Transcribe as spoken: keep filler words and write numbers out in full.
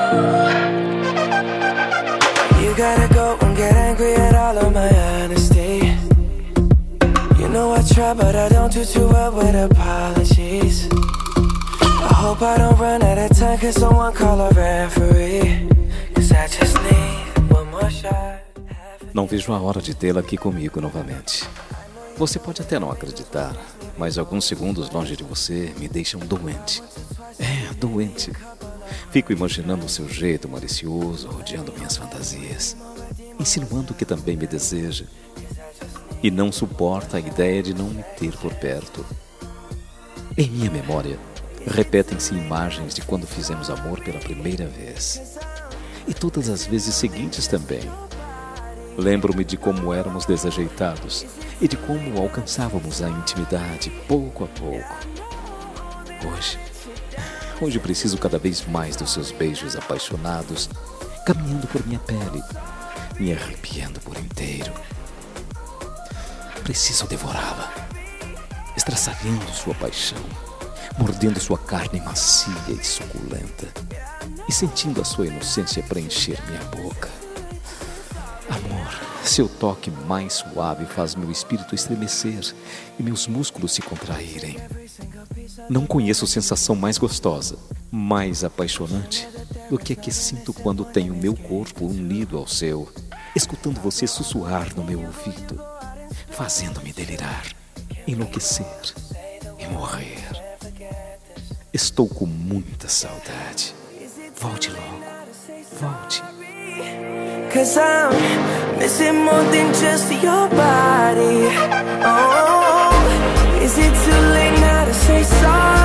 You gotta go and get angry at all of my honesty. You know I try, but I don't do too well with apologies. I hope I don't run out of time, cause someone call a referee. Cause I just need one more shot. Não vejo a hora de tê-la aqui comigo novamente. Você pode até não acreditar, mas alguns segundos longe de você me deixam doente. É, doente. Fico imaginando o seu jeito malicioso, rodeando minhas fantasias, insinuando que também me deseja. E não suporta a ideia de não me ter por perto. Em minha memória, repetem-se imagens de quando fizemos amor pela primeira vez. E todas as vezes seguintes também. Lembro-me de como éramos desajeitados e de como alcançávamos a intimidade pouco a pouco. Hoje, hoje preciso cada vez mais dos seus beijos apaixonados, caminhando por minha pele, me arrepiando por inteiro. Preciso devorá-la, estraçalhando sua paixão, mordendo sua carne macia e suculenta e sentindo a sua inocência preencher minha boca. Amor, seu toque mais suave faz meu espírito estremecer e meus músculos se contraírem. Não conheço sensação mais gostosa, mais apaixonante do que a que sinto quando tenho meu corpo unido ao seu, escutando você sussurrar no meu ouvido, fazendo-me delirar, enlouquecer e morrer. Estou com muita saudade. Volte logo, volte. Cause I'm missing more than just your body. Oh, is it too late now to say sorry?